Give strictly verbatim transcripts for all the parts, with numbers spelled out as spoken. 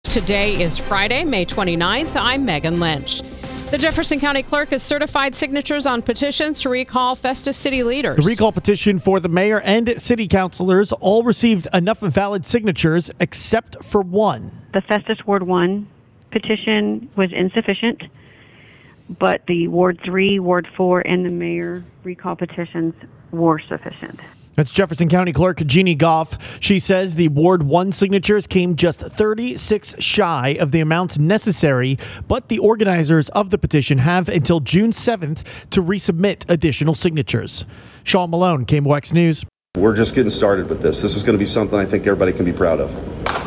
Today is Friday, May twenty-ninth. I'm Megan Lynch. The Jefferson County Clerk has certified signatures on petitions to recall Festus city leaders. The recall petition for the mayor and city councilors all received enough valid signatures except for one. The Festus Ward one petition was insufficient, but the Ward three, Ward four, and the mayor recall petitions were sufficient. That's Jefferson County Clerk Jeannie Goff. She says the Ward one signatures came just thirty-six shy of the amount necessary, but the organizers of the petition have until June seventh to resubmit additional signatures. Sean Malone, K M O X News. We're just getting started with this. This is going to be something I think everybody can be proud of.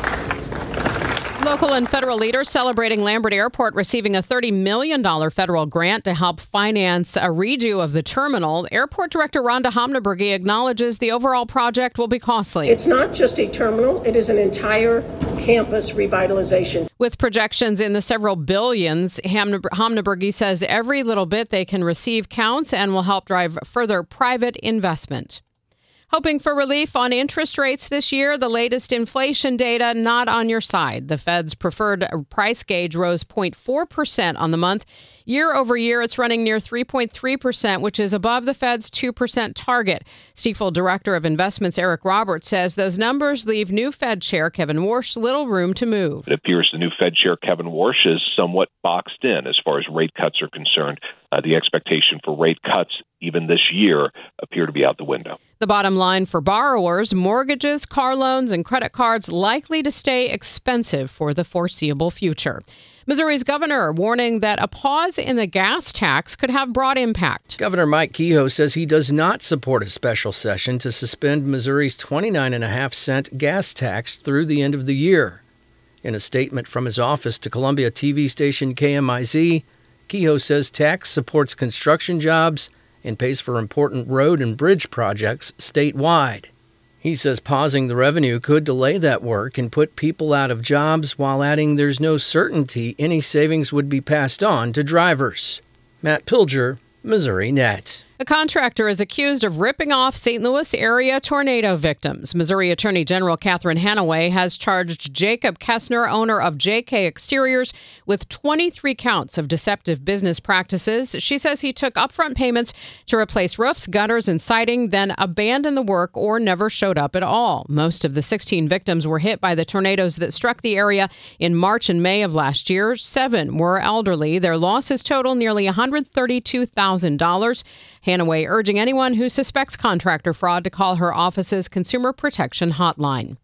Local and federal leaders celebrating Lambert Airport receiving a thirty million dollars federal grant to help finance a redo of the terminal. Airport Director Rhonda Homnabergy acknowledges the overall project will be costly. It's not just a terminal, it is an entire campus revitalization. With projections in the several billions, Homnabergy says every little bit they can receive counts and will help drive further private investment. Hoping for relief on interest rates this year, the latest inflation data not on your side. The Fed's preferred price gauge rose zero point four percent on the month. Year over year, it's running near three point three percent, which is above the Fed's two percent target. Stifel Director of Investments Eric Roberts says those numbers leave new Fed Chair Kevin Warsh little room to move. It appears the new Fed Chair Kevin Warsh is somewhat boxed in as far as rate cuts are concerned. Uh, the expectation for rate cuts even this year appear to be out the window. The bottom line for borrowers, mortgages, car loans, and credit cards likely to stay expensive for the foreseeable future. Missouri's governor warning that a pause in the gas tax could have broad impact. Governor Mike Kehoe says he does not support a special session to suspend Missouri's twenty-nine point five cent gas tax through the end of the year. In a statement from his office to Columbia T V station K M I Z, Kehoe says tax supports construction jobs and pays for important road and bridge projects statewide. He says pausing the revenue could delay that work and put people out of jobs, while adding there's no certainty any savings would be passed on to drivers. Matt Pilger, Missouri Net. A contractor is accused of ripping off Saint Louis area tornado victims. Missouri Attorney General Catherine Hanaway has charged Jacob Kessner, owner of J K Exteriors, with twenty-three counts of deceptive business practices. She says he took upfront payments to replace roofs, gutters, and siding, then abandoned the work or never showed up at all. Most of the sixteen victims were hit by the tornadoes that struck the area in March and May of last year. Seven were elderly. Their losses total nearly one hundred thirty-two thousand dollars. Hanaway urging anyone who suspects contractor fraud to call her office's Consumer Protection Hotline.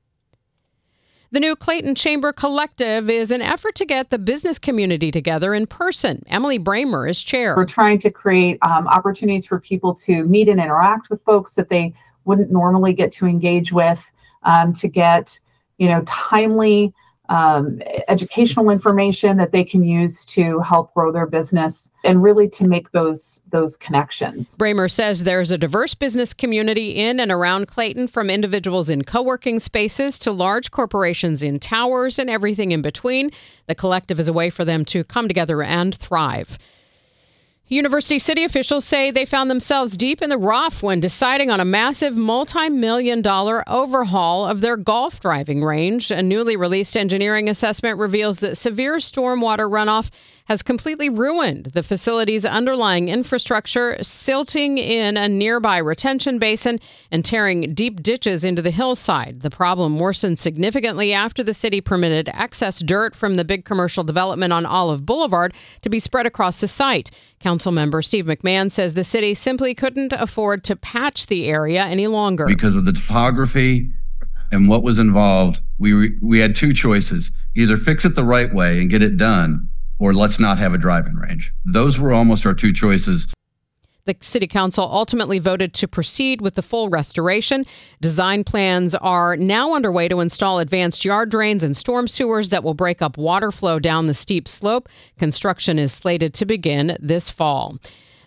The new Clayton Chamber Collective is an effort to get the business community together in person. Emily Bramer is chair. We're trying to create um, opportunities for people to meet and interact with folks that they wouldn't normally get to engage with, um, to get, you know, timely Um, educational information that they can use to help grow their business and really to make those those connections. Bramer says there's a diverse business community in and around Clayton, from individuals in co-working spaces to large corporations in towers and everything in between. The collective is a way for them to come together and thrive. University City officials say they found themselves deep in the rough when deciding on a massive multi-million dollar overhaul of their golf driving range. A newly released engineering assessment reveals that severe stormwater runoff has completely ruined the facility's underlying infrastructure, silting in a nearby retention basin and tearing deep ditches into the hillside. The problem worsened significantly after the city permitted excess dirt from the big commercial development on Olive Boulevard to be spread across the site. Councilmember Steve McMahon says the city simply couldn't afford to patch the area any longer. Because of the topography and what was involved, we we had two choices: either fix it the right way and get it done, or let's not have a driving range. Those were almost our two choices. The city council ultimately voted to proceed with the full restoration. Design plans are now underway to install advanced yard drains and storm sewers that will break up water flow down the steep slope. Construction is slated to begin this fall.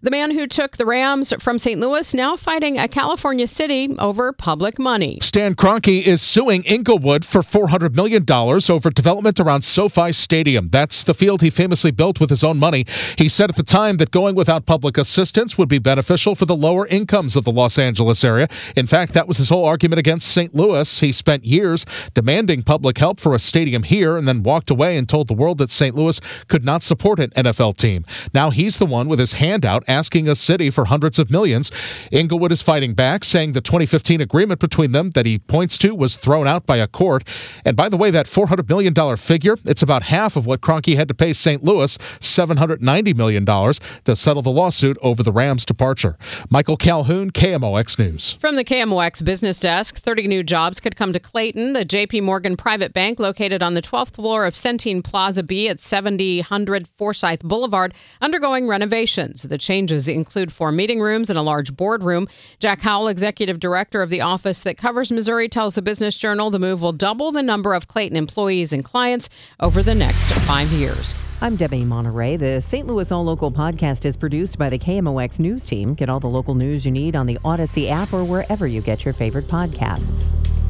The man who took the Rams from Saint Louis now fighting a California city over public money. Stan Kroenke is suing Inglewood for four hundred million dollars over development around SoFi Stadium. That's the field he famously built with his own money. He said at the time that going without public assistance would be beneficial for the lower incomes of the Los Angeles area. In fact, that was his whole argument against Saint Louis. He spent years demanding public help for a stadium here and then walked away and told the world that Saint Louis could not support an N F L team. Now he's the one with his hand out asking a city for hundreds of millions. Inglewood is fighting back, saying the twenty fifteen agreement between them that he points to was thrown out by a court. And by the way, that four hundred million dollars figure, it's about half of what Kroenke had to pay Saint Louis, seven hundred ninety million dollars, to settle the lawsuit over the Rams' departure. Michael Calhoun, K M O X News. From the K M O X Business Desk, thirty new jobs could come to Clayton. The J P Morgan Private Bank, located on the twelfth floor of Centene Plaza B at seventy hundred Forsyth Boulevard, undergoing renovations. The changes include four meeting rooms and a large boardroom. Jack Howell, executive director of the office that covers Missouri, tells the Business Journal the move will double the number of Clayton employees and clients over the next five years. I'm Debbie Monterey. The Saint Louis All Local podcast is produced by the K M O X News Team. Get all the local news you need on the Odyssey app or wherever you get your favorite podcasts.